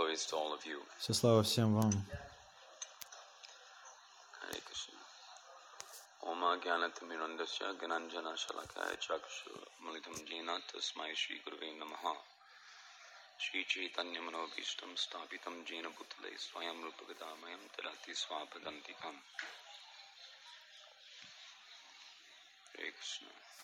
glories to all of you. Вся слава всем вам. Hare Krishna. Oma Gyanatimirandasya Gananjana Shalakaya Chakshu Malitam Jena Tasmai Shri Gurve Namaha. Shri Chaitanya Manobhishtam Stapitam Jena Bhutale Swayam Rupagadamayam Tarati Swapadantikam. Hare Krishna.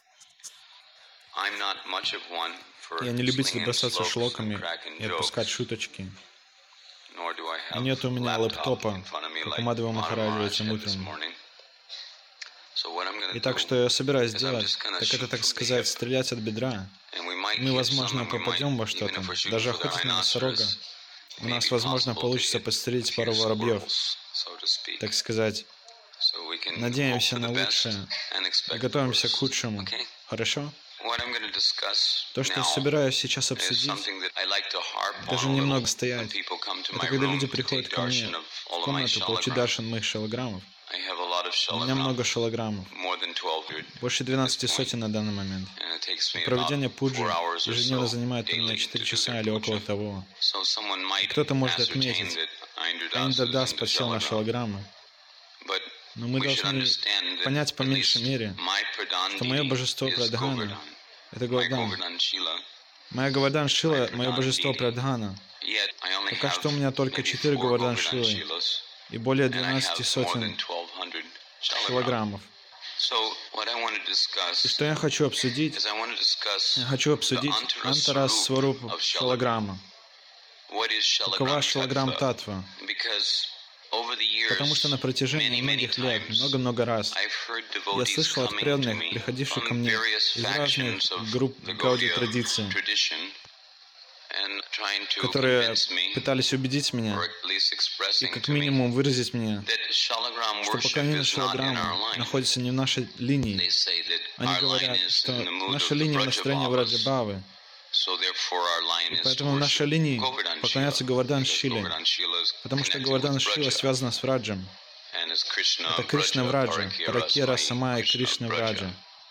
I'm not much of one for Я не любитель slinging бросаться slopes шлоками and cracking и отпускать jokes. шуточки. Nor do I И have нет у меня laptop лэптопа, in front of me как like у Мадхава Madhava Махараджа Maharaj этим had this утром. morning. So what I'm going И to так, do что я собираюсь is I'm делать, just going to так это, shoot так from the сказать, hip. стрелять от бедра. And we might Мы, hit возможно, some, and we might, попадем во even что-то. if we're shooting Даже for the охотясь на носорога, rhinoceros, у it may нас, be возможно, possible to получится hit подстрелить a пару few воробьев, squirrels, so to speak. так сказать. So we can hope Надеемся for на the best лучшее and и expect the готовимся к worst. худшему. Okay? Хорошо? What I'm going to discuss То, что я now собираюсь сейчас is обсудить, something that I like to harp on даже a little немного when стоять, people come to my это когда room люди to приходят take ко мне darshan of в all of my комнату получить shalagram. даршан моих шалаграммов. I have a lot of У меня shalagram, много шалаграммов, more than 1200, больше at this 12 point, сотен на данный момент. and it takes me И about проведение 4 пуджи hours or ежедневно so занимает у меня daily 4 to do часа their или около puja. того. So someone И might кто-то может ascertain отметить, that Aindradas is Айндрадас into подсел на shalagram, шалаграммы. but Но мы we should должны understand that понять по at меньшей least мере, my Pradhan что мое deity божество is Прадхана Govardhan, — это my Говардан. Govardhan Shila Моя Говардан is my Шила — мое Pradhan божество deity. Прадхана. Yet I only Пока have что у меня только maybe 4 4 Говардан Govardhan Шилы Shilas, и более and I 12 have more than сотен 1200 shalagram. шалаграммов. So what I want to И discuss что я хочу обсудить? is I want to discuss Я хочу the обсудить Antara Антара Swarup Сварупу of shalagram. шалаграма. What is Какова shalagram шалаграм tattva? татва? Because over the Потому что на years, протяжении many многих лет, times, много-много раз, I've heard я devotees слышал от coming to преданных, me приходивших ко from мне various из разных factions of групп the Гауди Gaudiya традиции, tradition and trying to которые convince me, пытались убедить or меня at least и expressing как to me, минимум выразить мне, that shalagram что worship поклонение is not in our шалаграма line. находится не в нашей линии. They say that Они our line говорят, is что in the mood наша of the линия в настроении Brajabhavas, Враджабавы, so therefore our line и is to поэтому в нашей worship линии Govardhan поклоняться Shila, Говардан because Шиле, Govardhan Shila is потому что connected Говардан with Шила Braja, связана с Враджем. and is Krishna Это Кришна Vraja, Враджа, Parakira Паракера Samai, Самая Krishna Кришна Vraja. Враджа.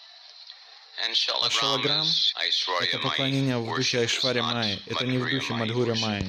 And А shalagram шалаграм is — это Aishwarya Mai поклонение в духе worship, is Айшваря not Майи, это не в Madhurya духе Mai Мадхуря worship. Майи.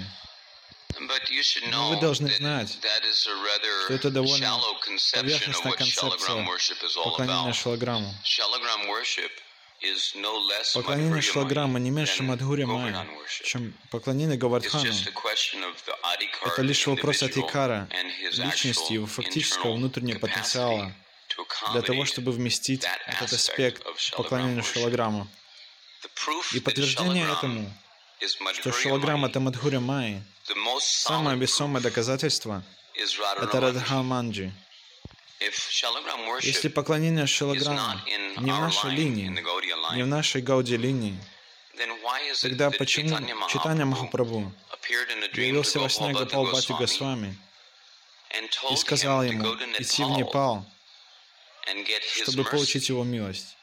But you should Но вы know должны that знать, that is a что это rather довольно shallow conception of поверхностная what shalagram концепция worship is all поклонения about. шалаграму. Shalagram worship is no less Поклонение Madhurya Mai шалаграма не меньше than Мадхуря Майи, Govardhan worship. чем поклонение It's Говардхану. just a question of the adhikar Это of лишь the вопрос individual адхикара, and his личности, его actual фактического internal внутреннего capacity потенциала to для того, accommodate чтобы вместить that этот aspect аспект of shalagram поклонения worship. шалаграму. The proof И that подтверждение shalagram этому, is что Madhurya шалаграм — Mai, это Мадхуря Майи, the most самое solid весомое proof доказательство is — это Radharamanji. Радхаманджи. If shalagram Если worship поклонение is шалаграму not in не в our нашей line, линии, in the Gaudiya не в line, нашей Гауди линии, then why is it тогда that почему Chaitanya Чайтанья Mahaprabhu Махапрабху appeared in a dream to явился во сне Gopal Bhatta Гопал Бхатти Goswami Госвами and и told сказал him to ему go to идти в Nepal Непал, and get his чтобы получить mercy? его милость?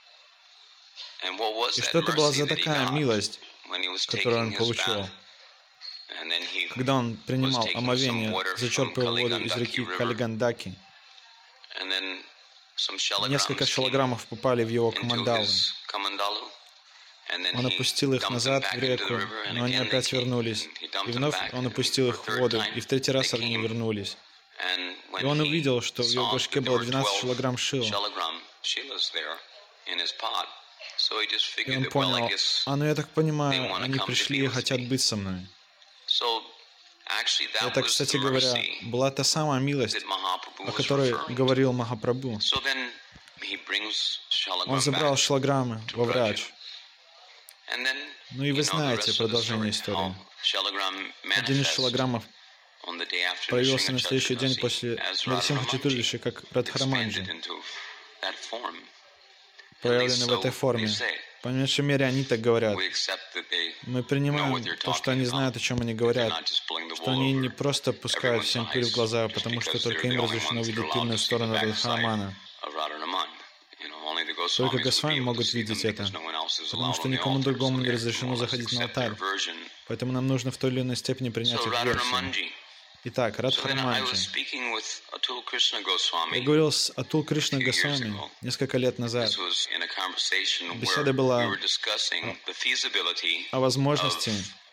And what was И that что это была mercy за that he такая got милость, when he was которую taking он his получил, bath? And then he когда он was принимал taking some омовение, water from зачерпывал воду из Kaligandaki реки River, Калигандаки? and then some Несколько shalagrams came шалаграммов попали в его into камандалу. his kamandalu, and then Он he опустил их dumped them назад back в into реку, the river, and но они again they опять came, вернулись. and he И dumped them вновь back, он and опустил for их в third воду, time и в третий they раз они came. вернулись. And И when он he увидел, что в его saw башке that there было were 12 12 шалаграм шил. shalagram shilas there in his pot, so he just И figured он that, well, I понял, guess ну я так they понимаю, want to они come to пришли be и with хотят me. быть со мной. So actually that Это, was кстати the говоря, mercy была та самая милость, that Mahaprabhu о was которой referring to. говорил Махапрабху. So then he brings Он shalagram забрал back шалаграммы to во Vraja. Врадж. And then, Ну и you вы know the знаете rest of the продолжение story, истории. how shalagram Один из manifests шалаграммов on the day after проявился на Nrsimha следующий день Chaturdashi после as Нарисимха Radharamanji, Чатурдаши как Радхараманджи, expanded into that form. At least проявленный в so этой they форме. say. По меньшей мере, они так говорят. We accept that they Мы know принимаем what they're то, что talking они about, знают, о чем они that they're говорят, not just pulling the что wool они не over просто пускают everyone's всем пыль в eyes глаза, just потому что because только they're им the only разрешено ones that are видеть allowed тыльную to see the сторону backside Радхарамана. of Radharaman. You know, only the Только Goswamis would be Госвами able to могут see them видеть это, because no one else is потому allowed что on the никому altar, другому so не they have to разрешено more or less заходить на accept their алтарь. version. Поэтому нам нужно в той или иной степени принять So их версию. Radharamanji. Итак, So then I was Радхараманджи. speaking with Atul Krishna Я Goswami. говорил с Атул Кришна A few years Госвами ago. несколько лет назад. This was in a conversation where Беседа we была were discussing the feasibility о возможности of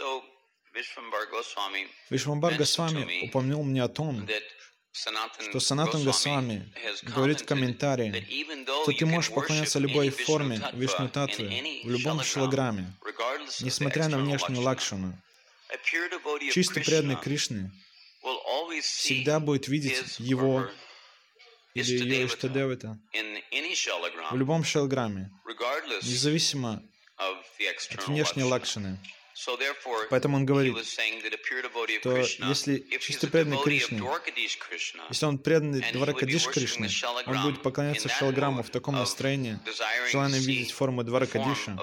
So Вишвамбар Госвами упомянул мне о том, что Санатан Госвами говорит в комментарии, что ты можешь поклоняться любой форме Вишну-татвы в любом шилаграме, несмотря на внешнюю лакшану. Чисто преданный Кришны всегда будет видеть его или ее Иштадевата в любом шилаграме, независимо от внешней лакшаны. Поэтому он говорит, что если чисто преданный Кришне, если он преданный Дваракадиш Кришне, он будет поклоняться шилаграмму в таком настроении, желая видеть форму Дваракадиша.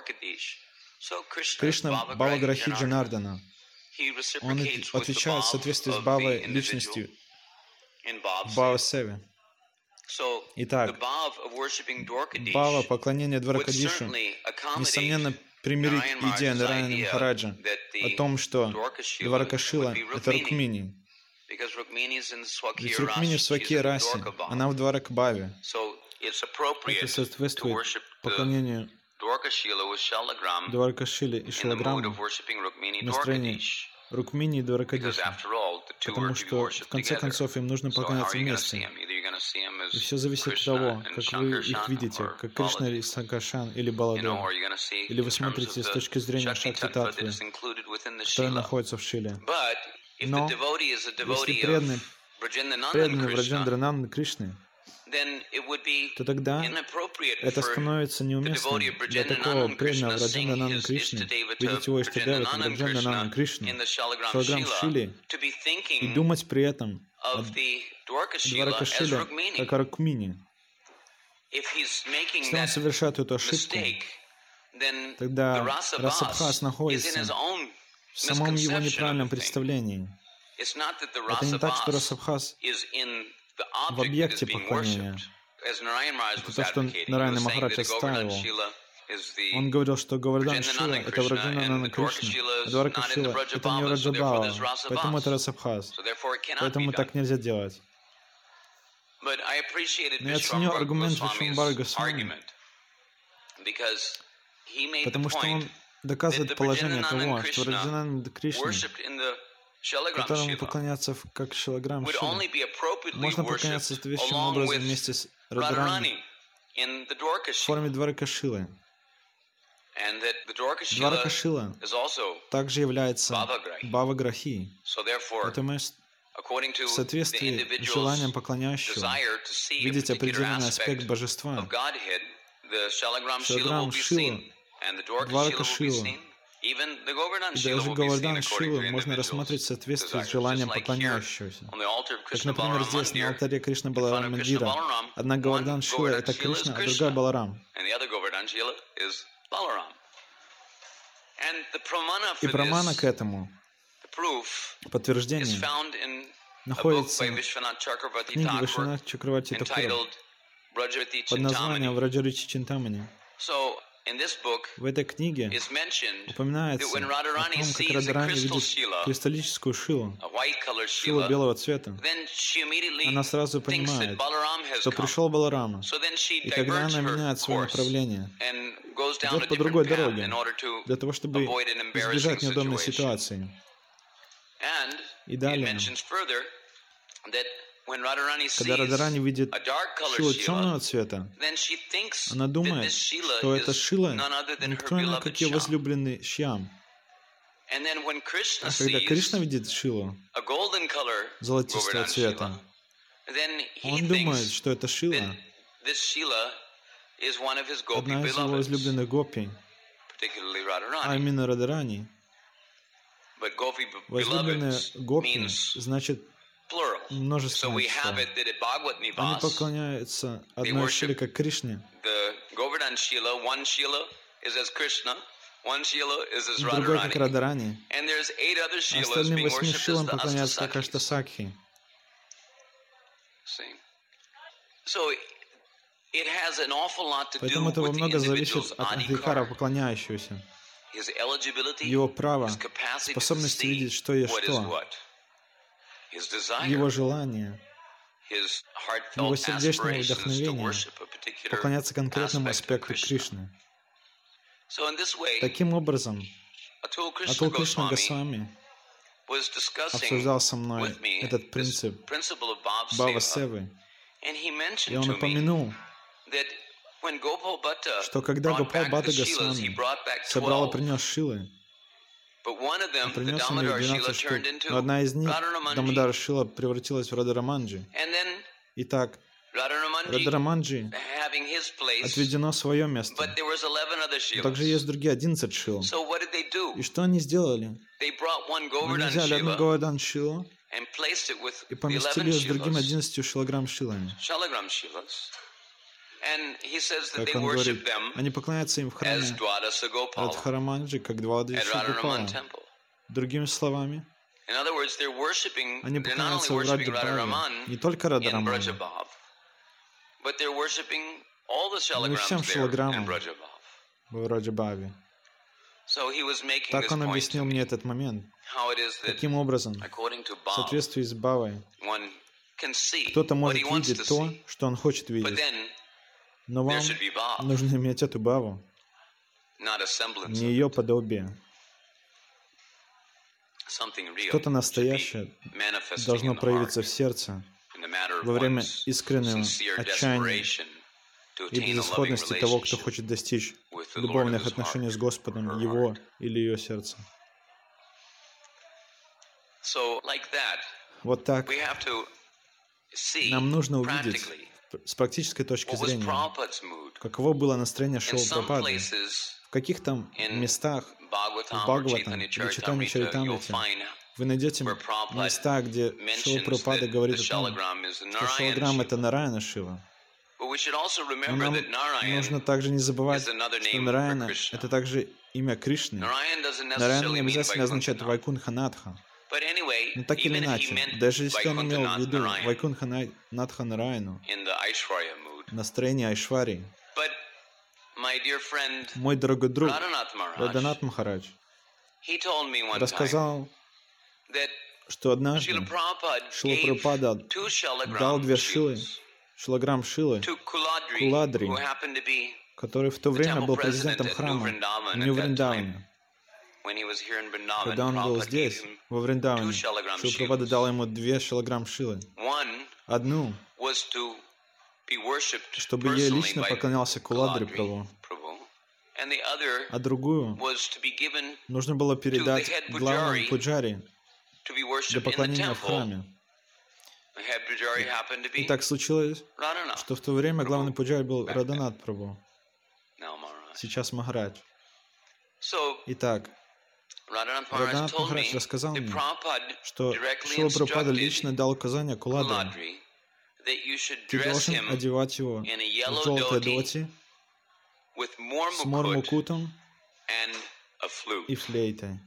Кришна Бхаваграхи Джанардана. Он отвечает в соответствии с Бхавой личностью в Бхава-севе. Итак, Бхава поклонения Дваракадишу, несомненно, примирит идея Нараяна Махараджа о том, что Дваракашила — это Рукмини. Ведь Рукмини в Свакья расе, она в Дваракабхаве. Это соответствует поклонению Дваракашиле и Шилаграмму в настроении Рукмини и Дваракадиша. Потому что, в конце концов, им нужно поклоняться вместе. И все зависит от того, как вы их видите, как Кришна или Санкаршан или Баладева. Или вы смотрите с точки зрения Шакти-татвы, что находится в Шиле. Но если преданный Враджендрананды Кришны, то тогда это становится неуместным для такого преданного Враджендрананды Кришны видеть его Иштадевата Враджендрананды Кришны в шилаграм Шиле и думать при этом о Дваракашиле как о Рукмини. Если он совершает эту ошибку, тогда Расабхас находится в самом его неправильном представлении. Это не так, что Расабхас в объекте поклонения. Это то, что Нараяна Махарадж отстаивал. Он говорил, что Говардан Шила — это Враджанананда Кришна, а Дварака Шила — это не Враджабхава, поэтому это Расабхас. Поэтому так нельзя делать. Но я ценю аргумент Вишвамбара Госвами, потому что он доказывает положение того, что Враджанананда Кришна, которому поклоняться как шилаграм Шила, можно поклоняться соответствующим образом вместе с Радхарани в форме Дваракашилы. Дваракашила также является Бхаваграхи. Поэтому в соответствии с желанием поклоняющего видеть определенный аспект божества, шилаграм Шила, Дваракашила, и даже Говардан Шилу можно рассмотреть в соответствии с желанием поклоняющегося. Как, например, здесь на алтаре Кришна Баларам Мандира. Одна Говардан Шила — это Кришна, а другая Баларам. И прамана к этому, подтверждение, находится в книге Вишванат Чакраварти Такура под названием Враджаричи Чинтамани. В этой книге упоминается о том, как Радхарани видит кристаллическую шилу, шилу белого цвета. Она сразу понимает, что пришел Баларама, и тогда она меняет свое направление, идет по другой дороге, для того, чтобы избежать неудобной ситуации. И далее, когда Радхарани видит шилу темного цвета, она думает, что это шила никто иной, как ее возлюбленный Шьям. А когда Кришна видит шилу золотистого цвета, он думает, что это шила одна из его возлюбленных гопи, а именно Радхарани. Возлюбленные гопи значит множественное число. Они поклоняются одной шиле, как Кришне. Другой, как Радхарани. А остальным 8 шилам поклоняются как Аштасакхи. Поэтому это во много зависит от Адхикара, поклоняющегося. Его право, способность видеть, что есть что. Его желание, его сердечное вдохновение поклоняться конкретному аспекту Кришны. Таким образом, Atul Кришна Goswami Госвами was discussing обсуждал со мной with me этот this принцип principle of Bhav Бхава Seva, Севы, and he и mentioned он to me упомянул, that when Gopal Bhatta что когда brought Гопал back the Бхатта Shilas, he Госвами brought back собрал и 12, принес Шилы, but one of them, the принес ему их Damodar Shila, 12 штук, turned into но одна из них, Radharamanji. Дамодар Шила, превратилась в Радараманджи. And then Итак, Radharamanji Радараманджи having his place, отведено свое место. but there was 11 other Но также есть Shilas. другие 11 Шил. So what did they do? И что они сделали? They brought one Они Govardhan взяли одну Shila Говардан Шилу and placed it with и the поместили 11 ее с другим Shilas, 11 шилограмм Шилами. Shalagram Shilas. And he says that Как they он worship говорит, them они поклоняются им в as храме Dwadasa Gopala Радхараманджи, как два at Двадаши Radharaman Гопала. temple. Другими словами, In other words, they're worshiping, они they're not only поклоняются в worshiping Радхабхаве, Radharaman не только in Радараману, Brajabhav, but they're worshiping all the но и всем shalagrams there in шилограммам Brajabhav. в Раджабхаве. So he was making Так this он point объяснил to мне me, этот момент. how it is that, Таким образом, according to в Bhav, соответствии с Бхавой, one can see кто-то what может he wants видеть to то, see, что он хочет but видеть, then но there вам should be Bhav, нужно иметь эту Бхаву, not a semblance не of ее it. подобие. Something real Что-то should be настоящее manifesting должно in the heart проявиться в сердце in the matter of во время one's искреннего sincere отчаяния desperation to и attain a loving безысходности того, кто relationship хочет достичь with the Lord of любовных his отношений heart, с Господом, her его heart. или ее сердца. So, like that, Вот так we have to see нам нужно увидеть practically с практической точки what was зрения, Prabhupada's mood. каково было настроение In Шрилы some Прабхупады. places В каких-то in местах в Bhagavatam or Бхагаватам Chaitanya или Чайтанья Charitamrita, you'll Чаритамрите find вы найдете where Prabhupada места, где Шрила mentions Прабхупада that говорит the о том, Shalagram is the что Narayan Шалаграм — это Shiva. Нараяна Шила. But we should also Но remember нам that Narayan нужно также не забывать, is another что name for Нараяна — Krishna. это также имя Кришны. Narayan doesn't Нараяна не necessarily mean обязательно означает Vaikuntha. Вайкунха Надха. But anyway, Но так или even if he иначе, meant даже если он имел в Vaikuntha виду Narayan Вайкунха Надха Нараяну, in the Aishwarya mood, настроение Айшвари, but my dear friend мой дорогой друг Radhanath Maharaj, Раданат Махарадж he told me one time рассказал, that что однажды Srila Prabhupada Шрила gave Прабхупада two дал Shalagram две шилы, Shilas шилограмм шилы, to Kuladri, Куладри, who happened to be который в то время был президентом president at храма New Vrindavan в at Нью that Вриндаване. when he was here in Vrindavan. Когда он был Prabhupada gave здесь, him во Вриндаване, two Shalagram Шрила Прабхупада Shilas. дал ему 2 шилограмм шилы. One Одну, was to be worshipped чтобы ей personally лично by поклонялся Куладри Kuladri Прабху, Prabhu, and the other а другую was to be given нужно было передать head главному pujari пуджари to be для worshipped in the поклонения в temple. храме. The head pujari happened to И be так случилось, Radhanath. что в то время главный пуджари был Раданат Прабху, Now Maharaj. сейчас Махарадж. So Итак, Radhanath Maharaj Раданат told me Махарадж рассказал that мне, Prabhupada что directly Шрила Прабхупада instructed лично дал указание Куладри: Kuladri that you should ты dress должен him одевать его in a в yellow желтой dhoti доти with с murmukut мормукутом and a flute. и флейтой.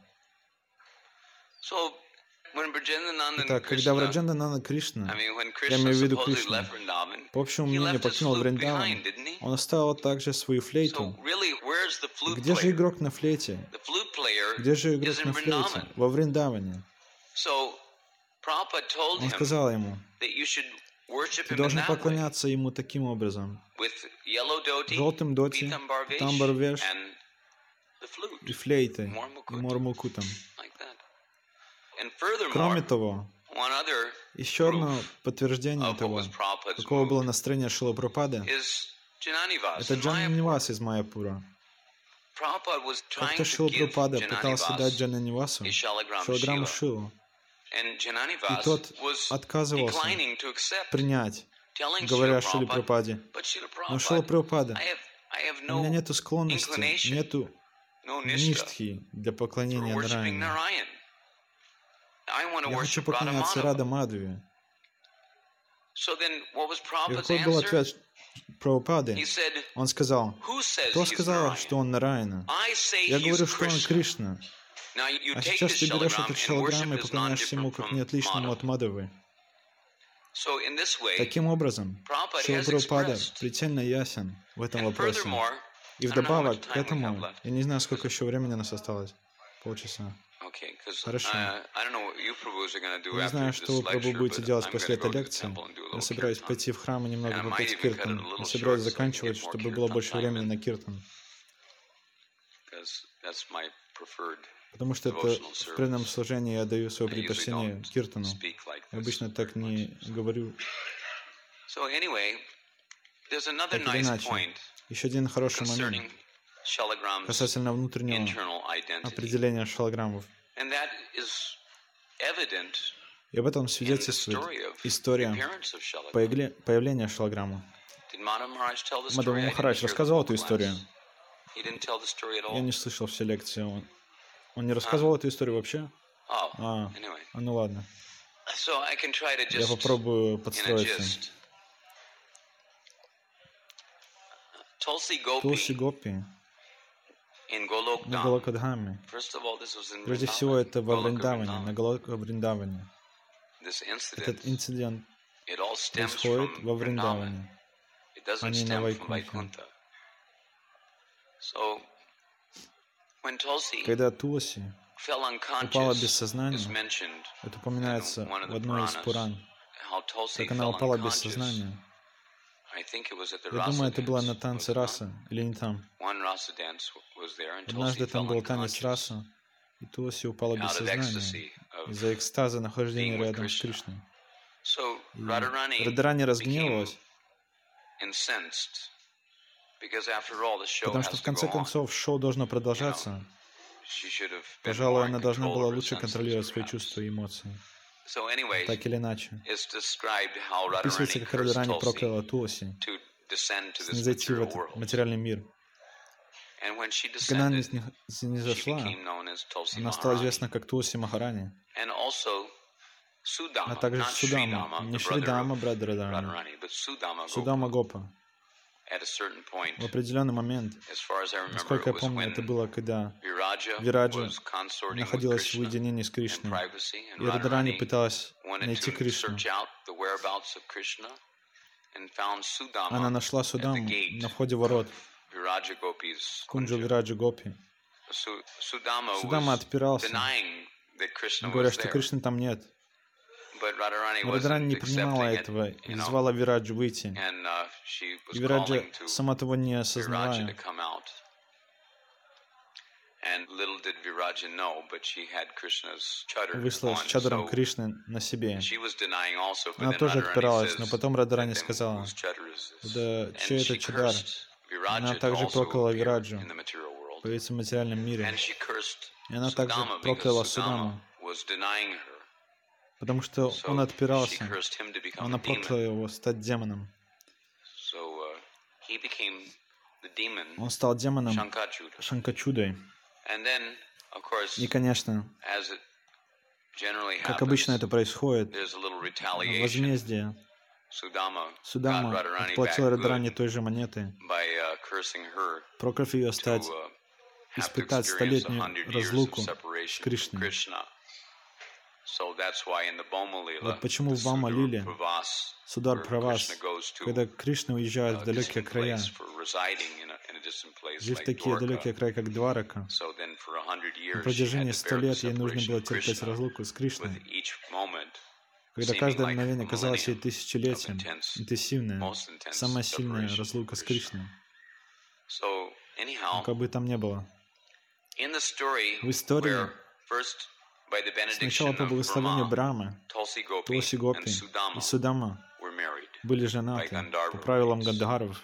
So when Brajendananda Итак, когда Враджандананда Кришна, when я имею в Krishna виду supposedly Кришну, left Vrindavan, по общему he мнению left his покинул flute Вриндаван, behind, didn't he? он оставил также свою So флейту. really, where's the flute Где же player? игрок на флейте? The flute player Где же is игрок in на флейте? Vrindavan. Во Вриндаване. So Prabhupada told Он him сказал ему: that you should worship ты him in должен that way, поклоняться ему таким образом. with yellow dhoti, Желтым доти, pitambarvesh, тамбарвеш and the и flute, флейтой, и Мормукут. мормукутом. like that. And furthermore, Кроме того, one other еще одно proof подтверждение of what того, was Prabhupada's какого было mood настроение Шрилы Прабхупады, is Jananivas это in Джана Mayapur. Нивас из Майяпура. Prabhupada was trying Как-то to Шрила give Прабхупада пытался дать Jananivas Джана Нивасу a shalagram шилограмму Shila, шилу, and и Jananivas тот was отказывался declining to accept, принять, telling говоря Srila Шриле Prabhupada, Прабхупаде: but Srila но Шрила Prabhupada, Прабхупада, I have у меня no нету склонности, inclination, нету no nishta ништхи для for поклонения worshiping Нараяне. Narayan. I want to Я хочу worship поклоняться Radha Рада Мадхаве. So then, what was И Prabhupada's какой был answer? ответ Прабхупады? He said, Он сказал: who says кто he's сказал, Narayan? что он Нараяна? I say Я he's говорю, что он Krishna. Кришна. Now you А take сейчас this ты берешь shalagram этот and шалограмм и worship is поклоняешься ему non-different как from неотличному Madhava. от Мадхавы. So in this way, Таким образом, Prabhupada Шрила has Прабхупада expressed, предельно ясен в этом and вопросе. furthermore, И I don't know how вдобавок much к time we have этому, left. я не знаю, сколько еще времени у нас осталось. Полчаса. Okay, because Хорошо. I don't know what you Prabhus are going to do Я не after знаю, this что вы, Прабху, lecture, будете but делать I'm после going to этой go to the лекции. temple and do a Я little собираюсь kirtan. пойти в храм и немного And I might попеть even cut it a киртан. little Я собираюсь short, so I can заканчивать, get more чтобы было kirtan больше time времени in. на киртан. Because that's my preferred Потому что это в преданном служении я даю свое предпочтение киртану. Я обычно так не говорю. Так или иначе, еще один хороший момент касательно внутреннего определения шалограммов. И об этом свидетельствует история появления шалограмма. Мадхава Махарадж рассказывал эту историю. Я не слышал все лекции. Он не рассказывал эту историю вообще? Ну ладно. Я попробую подстроиться. Тулси Гопи на Галокадхаме. Прежде всего, это во Вриндаване, на Галока Вриндаване. Этот инцидент происходит во Вриндаване, а не на Вайкунтхе. Когда Тулси упала без сознания, это упоминается в одной из Пуран, как она упала без сознания. Я думаю, это было на танце раса, или не там. Однажды там был танец раса, и Тулси упала без сознания из-за экстаза нахождения рядом с Кришной. И Радарани разгневалась, потому что в конце концов шоу должно продолжаться. Пожалуй, она должна была лучше контролировать свои чувства и эмоции. Так или иначе. Описывается, как Радарани прокляла Тулси снизойти в этот материальный мир. Когда она не зашла, она стала известна как Тулси Махарани, а также Судама, не Шридама, брат Радарани, Судама Гопа. В определенный момент, насколько я помню, это было, когда Вираджа находилась в уединении с Кришной, и Радарани пыталась найти Кришну. Она нашла Судаму на входе ворот, Кунджу Вираджа Гопи. Судама отпирался, говоря, что Кришны там нет. Но Радарани не принимала этого и звала Вираджу выйти. И Вираджа, сама того не осознавая, вышла с чадром Кришны на себе. Она тоже отпиралась, но потом Радарани сказала: да чей это чадар? Она также прокляла Вираджу, появиться в материальном мире. И она также прокляла Судаму, потому что он отпирался. Она прокляла его стать демоном. Он стал демоном Шанкачудой. И, конечно, как обычно это происходит, возмездие. Судама отплатил Радарани той же монетой, прокляв ее испытать столетнюю разлуку с Кришной. Вот почему в Бама-лиле Судар Правас, когда Кришна уезжает в далекие края, жив в такие далекие края, как Дварака, на протяжении 100 лет ей нужно было терпеть разлуку с Кришной, когда каждое мгновение казалось ей тысячелетием, интенсивная, самая сильная разлука с Кришной. Но как бы там ни было. В истории сначала по благословению Брамы, Тулси Гопи и Судама были женаты по правилам Гандхарвов.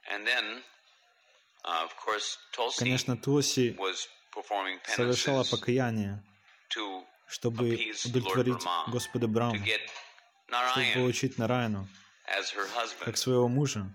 Конечно, Тулси совершала покаяние, чтобы удовлетворить Господа Браму, чтобы получить Нараяну как своего мужа.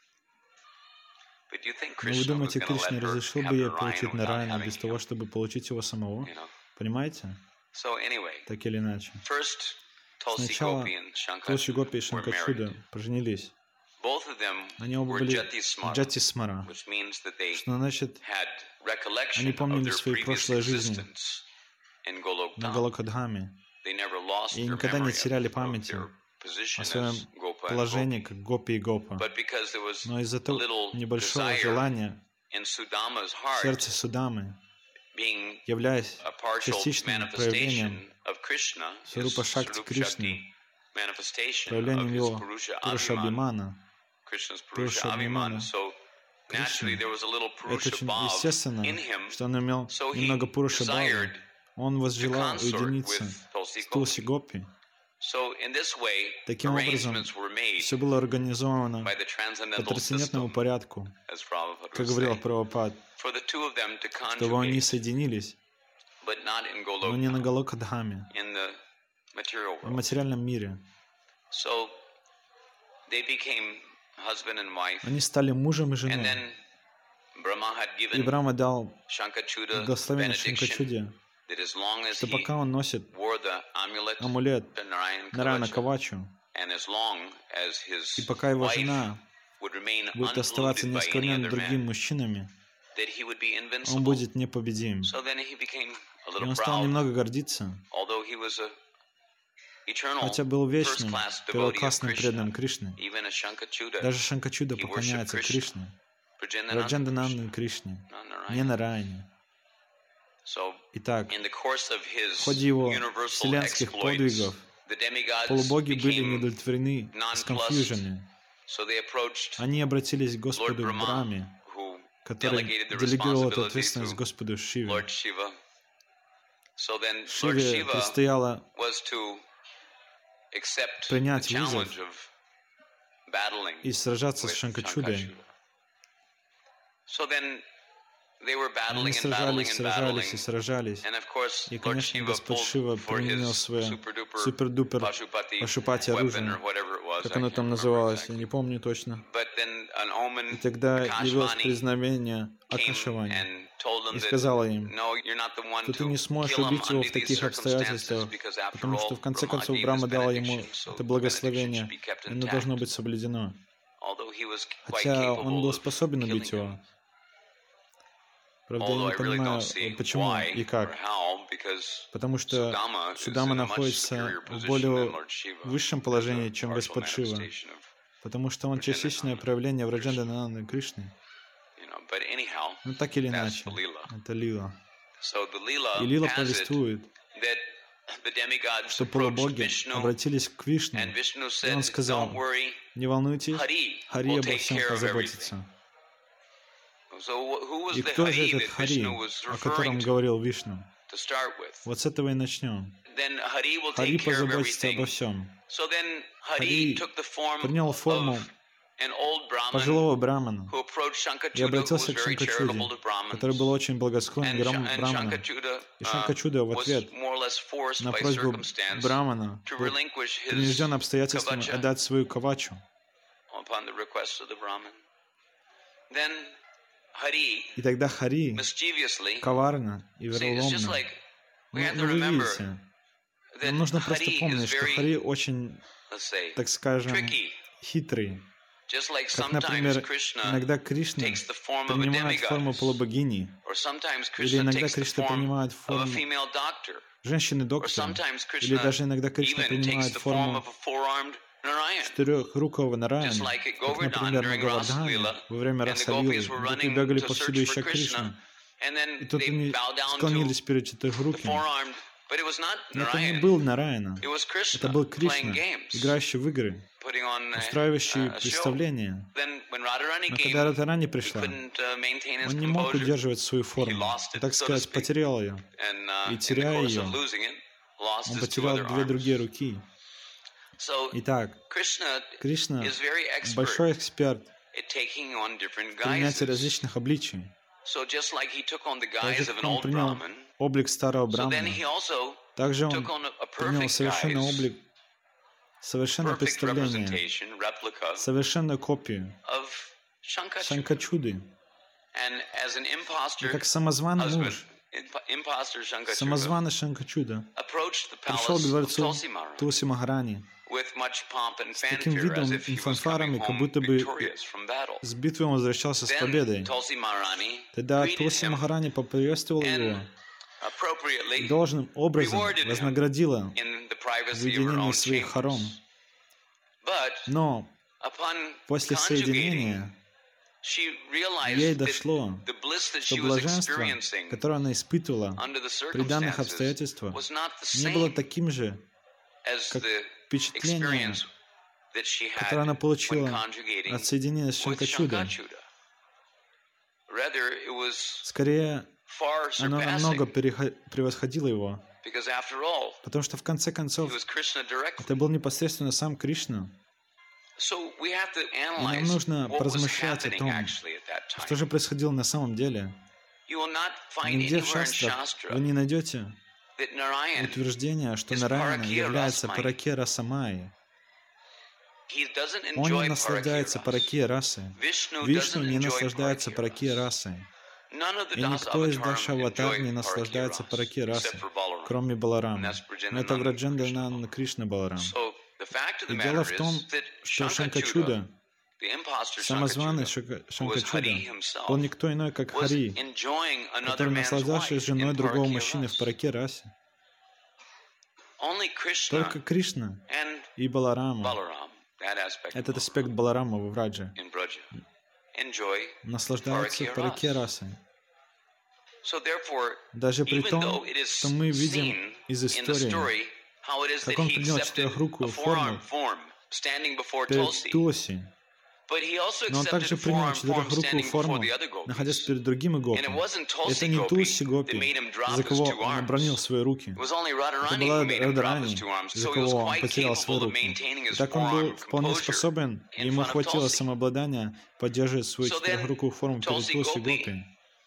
Но вы думаете, Кришна разрешил бы ей получить Нараяну без того, чтобы получить его самого? Понимаете? Так или иначе. Сначала Тулси Гопи и Шанкачуда поженились. Они оба были джати-смара, что значит, они помнили свои прошлые жизни на Галокадхаме и никогда не теряли памяти о своем положении как Гопи и Гопа. Но из-за того небольшого желания в сердце Судамы, являясь частичным проявлением Сварупа Шакти Кришны, проявлением его Пуруша Абхимана, Кришны. Это очень естественно, что он имел немного Пуруша Бхавы. Он возжелал уединиться с Тулси Гопи. Таким образом, все было организовано по трансцендентному порядку, как говорил Прабхупад, чтобы они соединились, но не на Галокадхаме, в материальном мире. Они стали мужем и женой. И Брахма дал благословение Шанкачуде, что пока он носит амулет Нараяна Кавачу, и пока его жена будет оставаться неоскверненной другими мужчинами, он будет непобедим. И он стал немного гордиться, хотя был вечным, первоклассным преданным Кришны. Даже Шанкачуда поклоняется Кришне, Раджанданандан Кришне, не Нараяне. Итак, в ходе его вселенских подвигов полубоги были неудовлетворены, сконфьюжены. Они обратились к Господу Брахме, который делегировал эту ответственность Господу Шиве. Шиве предстояло принять вызов и сражаться с Шанкачудой. Они сражались. И, конечно, Господь Шива применил свое супер-дупер Пашупати оружие, как оно там называлось, я не помню точно. И тогда явилось признание Акашавани и сказала им, что ты не сможешь убить его в таких обстоятельствах, потому что, в конце концов, Брахма дала ему это благословение, и оно должно быть соблюдено. Хотя он был способен убить его. Правда, я не понимаю, почему и как. Потому что Судама находится в более высшем положении, чем Господь Шива. Потому что он частичное проявление Враджандананды Кришны. Ну, так или иначе, это лила. И лила повествует, что полубоги обратились к Вишну, и он сказал, не волнуйтесь, Хари обо всем позаботится. И кто же этот Хари, о котором говорил Вишну? Вот с этого и начнем. Хари позаботится обо всем. Хари принял форму пожилого брамана и обратился к Шанкачуде, который был очень благосклонен к браману. И Шанкачуда в ответ на просьбу брамана был принужден обстоятельствами отдать свою кавачу. И тогда Хари коварно и вероломно. Ну, вы видите, нам нужно просто помнить, что Хари очень, так скажем, хитрый. Как, например, иногда Кришна принимает форму полубогини, или иногда Кришна принимает форму женщины-доктора, или даже иногда Кришна принимает форму четырехрукого Нараяна, как, например, на Говардхане во время Расалилы, где бегали повсюду ища Кришну, и тут они склонились перед четырехруким. Но это не был Нараяна, это был Кришна, играющий в игры, устраивающий представления. Но когда Радхарани пришла, он не мог удерживать свою форму, так сказать, потерял ее. И теряя ее, он потерял две другие руки. Итак, Кришна — большой эксперт в принятии различных обличий. Также он принял облик старого брамана. Также он принял совершенный облик, совершенное представление, совершенную копию Шанкачуды. И как самозваный муж, самозваный Шанкачуда пришел к дворцу Тулси Махарани с таким видом и фанфарами, как будто бы с битвы он возвращался с победой. Тогда Тулси Махарани поприветствовала его и должным образом вознаградила в уединении своих хором. Но после соединения ей дошло, что блаженство, которое она испытывала при данных обстоятельствах, не было таким же, как впечатление, которое она получила от соединения с Шанкачудой. Скорее, оно намного превосходило его, потому что в конце концов это был непосредственно сам Кришна. И нам нужно поразмышлять о том, что же происходило на самом деле. Нигде в шастрах вы не найдете утверждения, что Нараяна является Паракья Расамайей. Он не наслаждается Паракья расой. Вишну не наслаждается Паракья расой. И никто из Дашаватар не наслаждается Паракья расой, кроме Баларама. Это Враджендрананда Кришна Баларам. И дело в том, что Шанкачуда, самозваный Шанкачуда, был никто иной, как Хари, который наслаждался женой другого мужчины в Паракья расе. Только Кришна и Баларама, этот аспект Баларама в Врадже, наслаждаются Паракья расой. Даже при том, что мы видим из истории, как он принял четырехрукую форму перед Тулси, но он также принял четырехрукую форму, находясь перед другими гопи. Это не Тулси Гопи, за кого он обронил свои руки. Это была Радарани, за кого он потерял свои руки. И так он был вполне способен, и ему хватило самообладания поддерживать свою четырехрукую форму перед Тулси Гопи.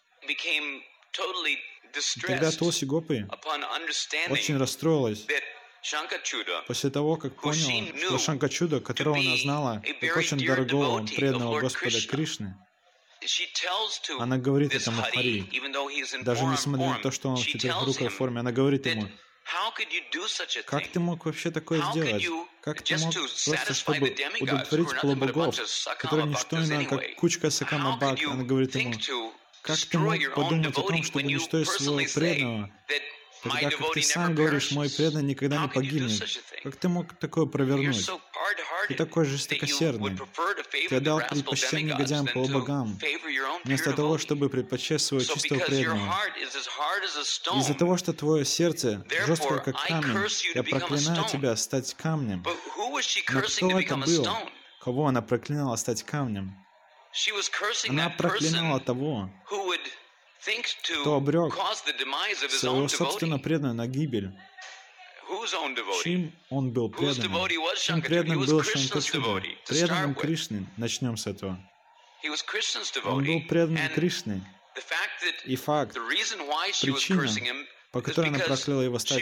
Тогда Тулси Гопи очень расстроилась после того, как понял, что Шанкачуда, которого она знала, как очень дорогого, преданного Господа Кришны, она говорит этому Хари, даже несмотря на то, что он в четырехрукой форме, она говорит ему: как ты мог вообще такое сделать? Как ты мог просто, чтобы удовлетворить полубогов, которые не что иное, как кучка Сакамабхак, она говорит ему: как ты мог подумать о том, чтобы уничтожить своего преданного, тогда как ты сам говоришь, мой преданный никогда не погибнет? Как ты мог такое провернуть? Ты такой жестокосердный. Ты отдал предпочтение негодяям полубогам, вместо того, чтобы предпочесть своего чистого преданного. Из-за того, что твое сердце жестко, как камень, я проклинаю тебя стать камнем. Но кто это был? Кого она проклинала стать камнем? Она проклинала того, кто обрек своего собственного преданного на гибель. Чьим он был преданным? Чьим преданным был Шанкачуда? Преданным Кришны. Начнем с этого. Он был преданным Кришны. И факт, причина, по которой она прокляла его стать,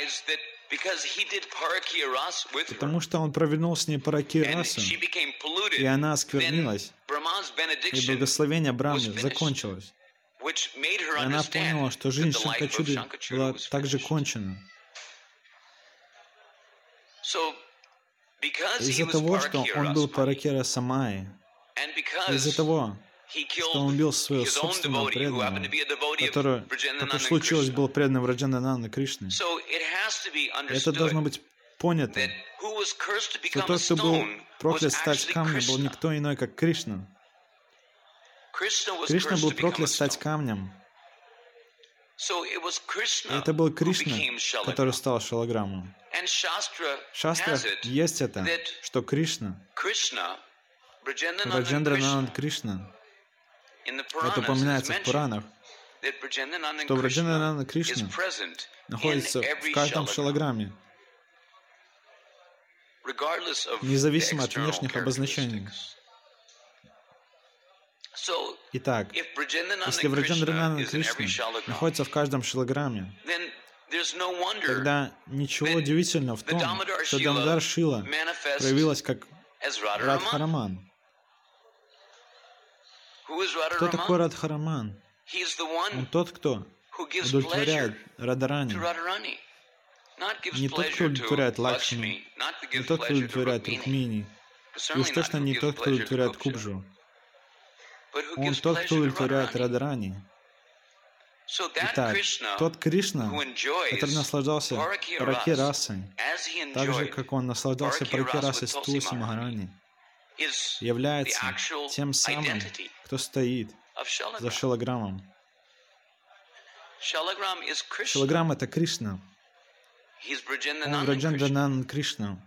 потому что он провернул с ней Паракья расу, и она осквернилась, и благословение Брахмы закончилось. И она поняла, что жизнь Шанкачуды была также кончена. Из-за того, что он был Паракья Расамайей, из-за того, что он убил своего собственного преданного, который, как уж случилось, был преданным Враджендрананда Кришны. Это должно быть понято, что тот, кто был проклят стать камнем, был никто иной, как Кришна. Кришна был проклят стать камнем. И это был Кришна, который стал Шалаграмом. В шастрах есть это, что Кришна, Враджендрананда Кришна, это упоминается в Пуранах, что Враджендрананда Кришна находится в каждом шалаграме, независимо от внешних обозначений. Итак, если Враджендрананда Кришна находится в каждом шалаграме, тогда ничего удивительного в том, что Дамодар Шила проявилась как Радхараман. Кто такой Радхараман? Он тот, кто удовлетворяет Радарани. Не тот, кто удовлетворяет Лакшми, не тот, кто удовлетворяет Рукмини, и уж точно не тот, кто удовлетворяет Кубжу. Он тот, кто удовлетворяет Радарани. Итак, тот Кришна, который наслаждался Паракья расой, так же, как он наслаждался Паракья расой с Тулси Махарани, является тем самым, кто стоит за Шалаграмом. Шалаграм — это Кришна. Он Враджендрананда Кришна.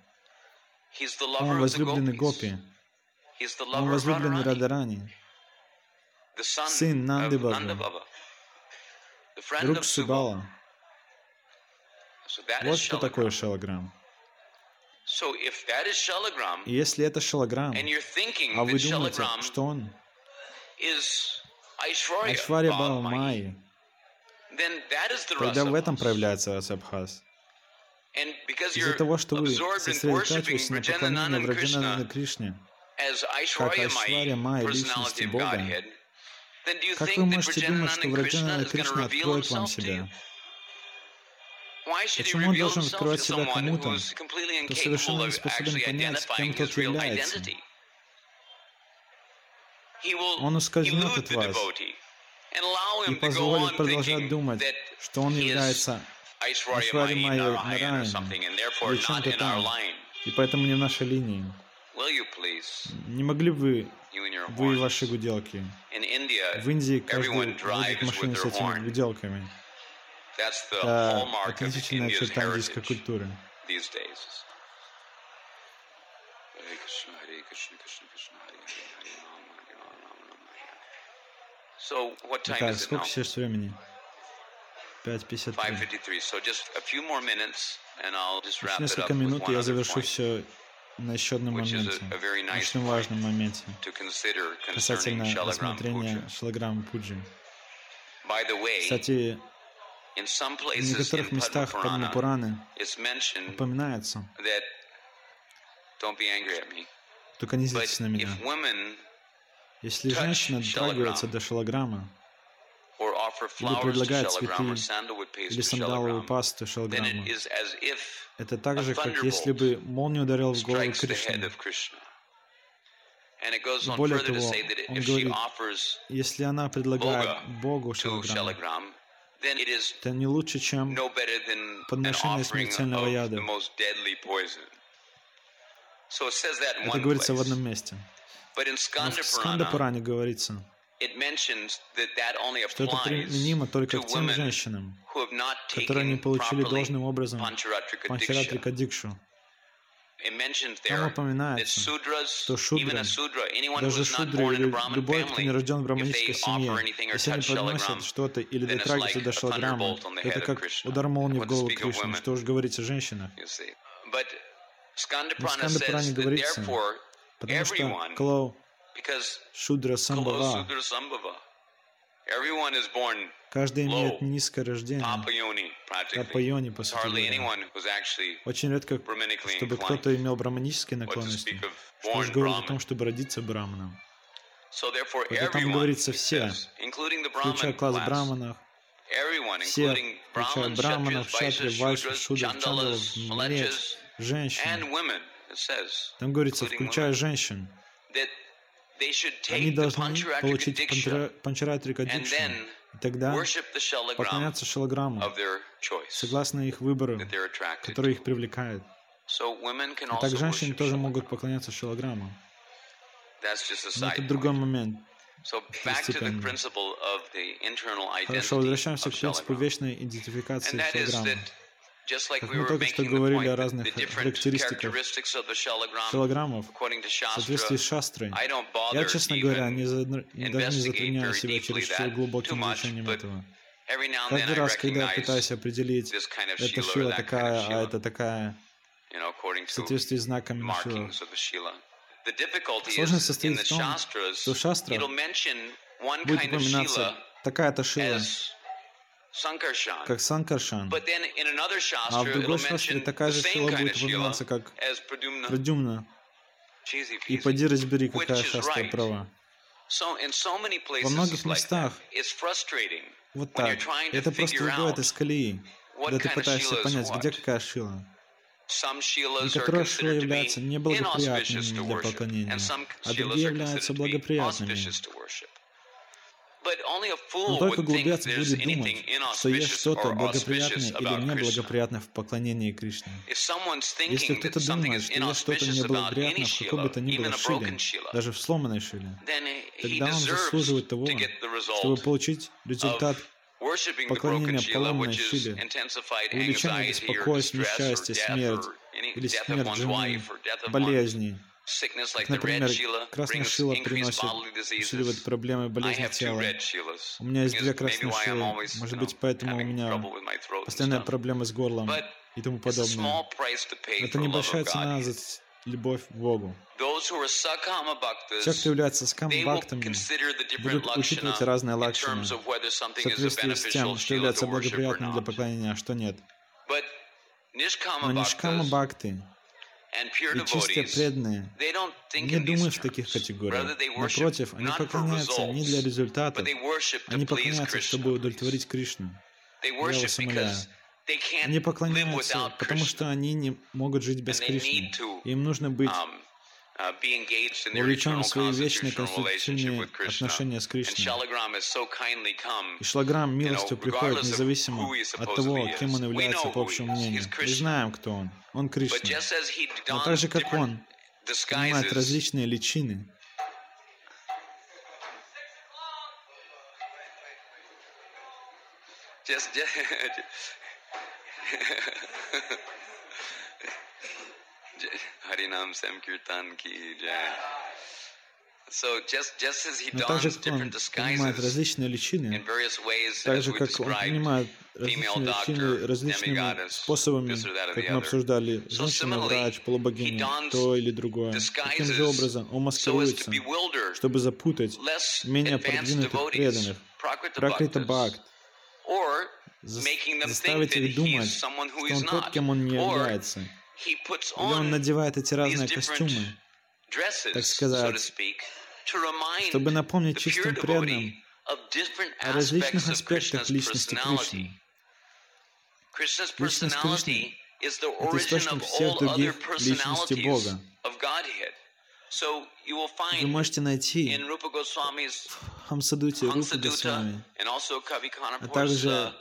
Он возлюбленный Гопи. Он возлюбленный Радарани. сын Нанды Бабы, друг Субала. Вот что такое Шалаграм. И если это Шалаграм, а вы думаете, что он Айшварья Бава Майи, тогда в этом проявляется Расабхас. Из-за того, что вы сосредотачиваетесь на поклонении Враджанананда Кришне, как Айшварья Майя, личности Бога, как вы можете думать, что Враджананда Кришна откроет вам себя? Почему он должен открывать себя кому-то, кто совершенно не способен понять, кем тот является? Он ускользнет от вас и позволит продолжать думать, что он является Айшварья Майя Нараяном или чем-то там, и поэтому не в нашей линии. Не могли бы вы и ваши гуделки? В Индии каждый водит машину с этими гуделками. Это отличительная черта индийской культуры. Итак, сколько сейчас времени? 5:53. Еще несколько минут, и я завершу все на еще одном моменте, очень важном моменте, касательно рассмотрения Шалаграма Пуджи. Кстати, в некоторых местах Падма-Пураны упоминается, только не злитесь на меня, если женщина дотрагивается до Шалаграма, или предлагает цветы, или сандаловую пасту Шалаграму, это так же, как если бы молния ударила в голову Кришны. Более того, он говорит, если она предлагает Богу Шалаграм, это не лучше, чем подношение смертельного яда. Это говорится в одном месте. Но в Сканда-Пуране говорится, что это применимо только к тем женщинам, которые не получили должным образом Панчаратрика Дикшу. Там упоминается, что шудры, даже шудры или любой, кто не рожден в браманической семье, если они подносят что-то или дотрагиваются до Шалаграма, это как удар молнии в голову Кришны, что уж говорить о женщинах. Но в Сканда-Пуране говорится, потому что Клоу Шудра Самбхава, каждый имеет низкое рождение, Апайони, по сути говоря. Очень редко, чтобы кто-то имел браманические наклонности, что уж говорить о том, чтобы родиться браманом. Поэтому там говорится все, включая класс браманов, все, включая браманов, кшатри, вайшев, шудров, чандалов, млец, женщин. Там говорится, включая женщин. Они должны получить Панчаратрика Дикшу, и тогда поклоняться Шалаграму, согласно их выбору, который их привлекает. И так женщины тоже могут поклоняться Шалаграму. Но это другой момент. Постепенно. Хорошо, возвращаемся к принципу вечной идентификации Шалаграма. Как мы только что говорили о разных характеристиках шалаграммов в соответствии с шастрой, я, честно говоря, даже не затрудняю себя чересчур глубоким изучением этого. Каждый раз, когда я пытаюсь определить, это шила такая, а это такая, в соответствии с знаками шила, сложность состоит в том, что в шастрах будет упоминаться такая-то шила, как Санкаршан, а в другой шастре такая же шила будет упоминаться, как Прадюмна. И поди разбери, какая шастра права. Во многих местах вот так. Это просто выбивает из колеи, когда ты пытаешься понять, где какая шила. Некоторые шилы являются неблагоприятными для поклонения, а другие являются благоприятными. Но только глупец будет думать, что есть что-то благоприятное или неблагоприятное в поклонении Кришне. Если кто-то думает, что есть что-то неблагоприятное в какой бы то ни было шиле, даже в сломанной шиле, тогда он заслуживает того, чтобы получить результат поклонения поломанной шиле, увеличение беспокойств, несчастья, смерть или смерть жены, болезни Как, например, красная шила усиливает проблемы болезни тела. У меня есть 2 красные шилы, может быть, поэтому у меня постоянная проблема с горлом и тому подобное. Это небольшая цена за любовь к Богу. Те, кто является скам-бхактами, будут учитывать разные лакшами в соответствии с тем, что является благоприятным для поклонения, а что нет. Но нишкама-бхакты и чистые преданные не думают в таких категориях. Напротив, они поклоняются не для результата, они поклоняются, чтобы удовлетворить Кришну. Я вас умоляю. Они поклоняются, потому что они не могут жить без Кришны. Им нужно быть вовлечен в свои вечные конституционные отношения с Кришной. И Шилаграм милостью приходит независимо от того, кем он является по общему мнению. Мы знаем, кто он. Он Кришна. Но так же, как он принимает различные личины, Харинам Санкиртан ки джай. но так же, как он принимает различные личины, так же, как он принимает различные личины различными способами, как мы обсуждали, женщина-врач, полубогиня, то или другое. Таким же образом он маскируется, чтобы запутать менее продвинутых преданных, пракрита бхакт, заставить их думать, что он тот, кем он не является. Или он надевает эти разные костюмы, так сказать, чтобы напомнить чистым преданным о различных аспектах личности Кришны. Личность Кришны — это источник всех других личностей Бога. Вы можете найти в Хамсадуте Рупа Госвами, а также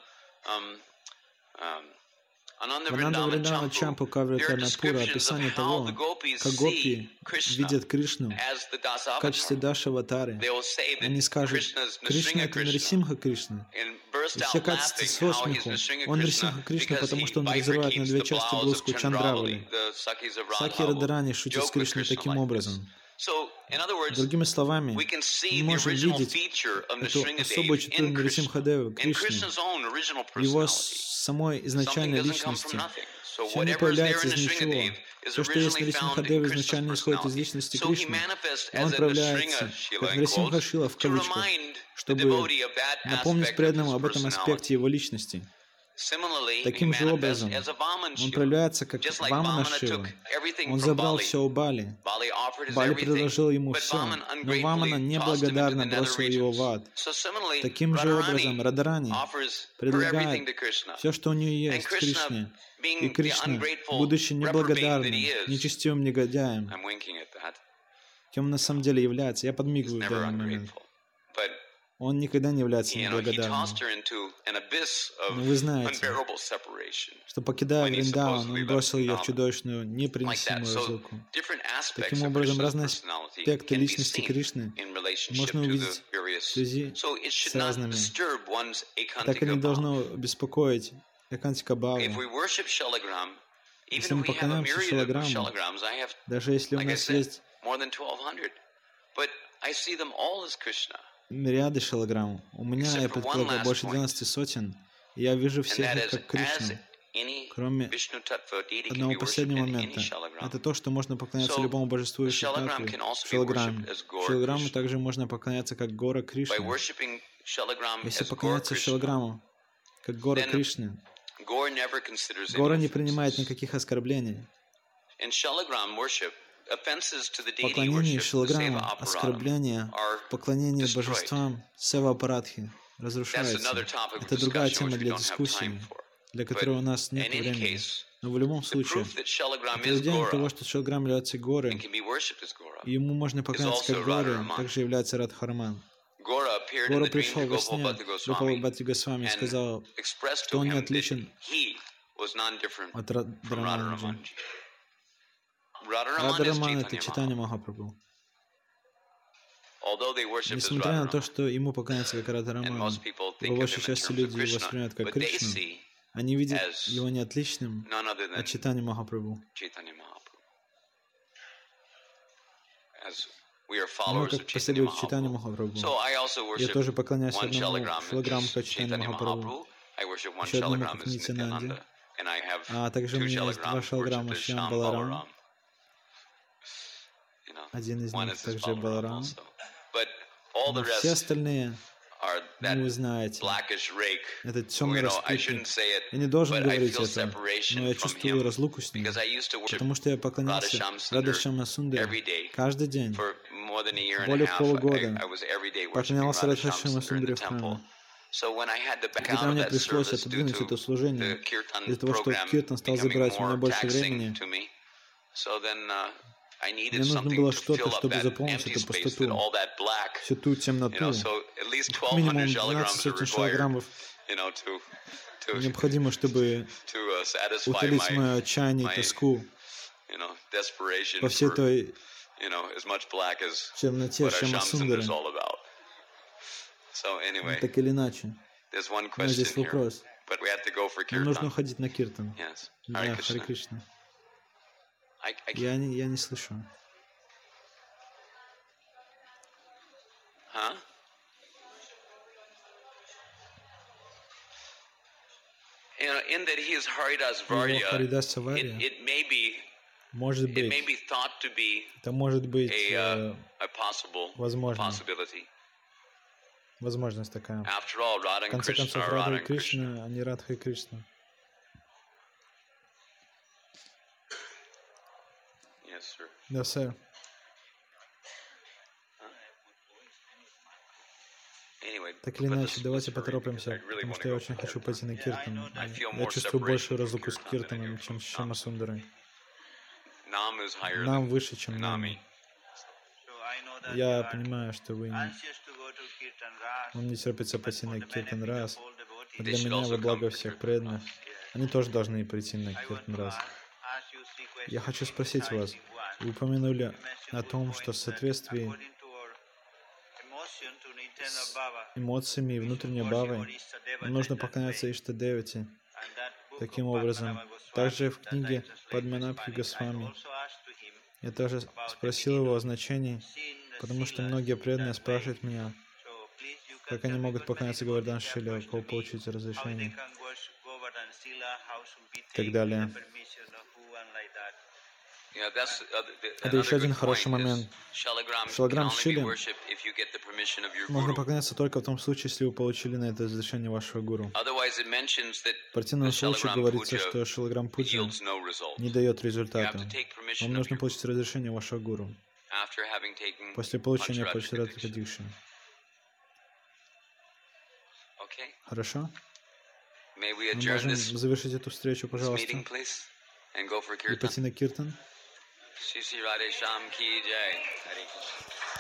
Ананда Вридана Чампу Кавритарнапура описание того, как гопи видят Кришну в качестве Дашаватары. Они скажут: Кришна — это Нарисимха Кришна. И все катятся со смеху. Он Нарисимха Кришна, потому что он разрывает на 2 части блузку Чандравали. Саки Радарани шутит с Кришной таким образом. Другими словами, мы можем видеть эту особую черту Нарисимхадевы, Кришны, его самой изначальной личности. Все не появляется из ничего. Все, что есть Нарисимхадева, изначально исходит из личности Кришны. Он проявляется как Нарисимха Шила в кавычках, чтобы напомнить преданным об этом аспекте его личности. Таким же образом, он проявляется как Вамана Шива. Он забрал все у Бали. Бали предложил ему все, но Вамана неблагодарно бросил его в ад. Таким же образом, Радарани предлагает все, что у нее есть, Кришне. И Кришна, будучи неблагодарным, нечестивым негодяем, кем он на самом деле является, я подмигиваю в данный момент. Он никогда не является неблагодарным. Но вы знаете, что, покидая Вриндаван, он бросил ее в чудовищную, непереносимую разлуку. Таким образом, разные аспекты личности Кришны можно увидеть в связи с разными. Так и не должно беспокоить Экантика Бхава. Если мы поклоняемся Шилаграму, даже если у нас есть мириады Шилаграмм, у меня, я предполагаю, больше 12 сотен, и я вижу всех их как Кришну, кроме одного последнего момента. Это то, что можно поклоняться любому божеству и Шилаграме. Шилаграмму также можно поклоняться как Гора Кришны. Если поклоняться Шилаграмму как Гора Кришны, Гора не принимает никаких оскорблений. Поклонение Шилаграму, оскорбления, поклонение божествам, сева апарадхи разрушается. Это другая тема для дискуссии, для которой у нас нет времени. Но в любом случае, подтверждение того, что Шилаграм является горой, и ему можно поклоняться как горы, также является Радхараман. Гора пришел во сне Рупа Бхакти Госвами и сказал, что он не отличен от Радхараманджи. Радхараман — это Чайтанья Махапрабху. Несмотря на то, что ему поклоняются как Радхараману, по большей части люди его воспринимают как Кришну, они видят его не отличным от Чайтаньи Махапрабху. Мы как последователи Чайтаньи Махапрабху. Я тоже поклоняюсь одному Шилаграмму Чайтаньи Махапрабху, еще одному как Нитьянанде, а также у меня есть два Шилаграмма Шьям Баларам. Один из них также Баларам. Но все остальные, ну, вы знаете, это темный распутник. Я не должен говорить это, но я чувствую разлуку с ним, потому что я поклонялся Радха Шьяма Сундаре каждый день, более полугода, поклонялся Радха Шьяма Сундаре в храме. И когда мне пришлось отодвинуть это служение, из-за того, что киртан стал забирать у меня больше времени, мне нужно было что-то, чтобы заполнить эту пустоту, всю ту темноту. Минимум 12 сотен шилограммов необходимо, чтобы утолить мое отчаяние и тоску по всей той темноте Шьяма Сундари. Так или иначе. Но здесь вопрос. Нам нужно уходить на киртан. Да, Харе Кришна. Я не слышу. Его Харидаса Варья, может быть, это может быть возможность такая. В конце концов, Рада и Кришна, а не Радха и Кришна. Да, сэр. Так или иначе, давайте поторопимся, потому что я очень хочу пойти на киртан. Я чувствую большую разлуку с киртаном, чем с Шьяма Сундарой. Нам выше, чем нами. Я понимаю, что вы не терпится пойти на киртан раз. А для меня во благо всех преданных. Они тоже должны прийти на киртан раз. Я хочу спросить вас, вы упомянули о том, что в соответствии с эмоциями и внутренней бхавой нам нужно поклоняться Иштадевате. Таким образом, также в книге Падманабхи Госвами я тоже спросил его о значении, потому что многие преданные спрашивают меня, как они могут поклоняться Говардхан Шиле, у кого получить разрешение и так далее. Это еще один хороший момент. Шилаграм Шиле можно поклоняться только в том случае, если вы получили на это разрешение вашего гуру. В противном случае говорится, что Шилаграм Пуджа не дает результата. Вам нужно получить разрешение вашего гуру после получения Пачаратха Дикши. Хорошо? Мы можем завершить эту встречу, пожалуйста, и пойти на киртан.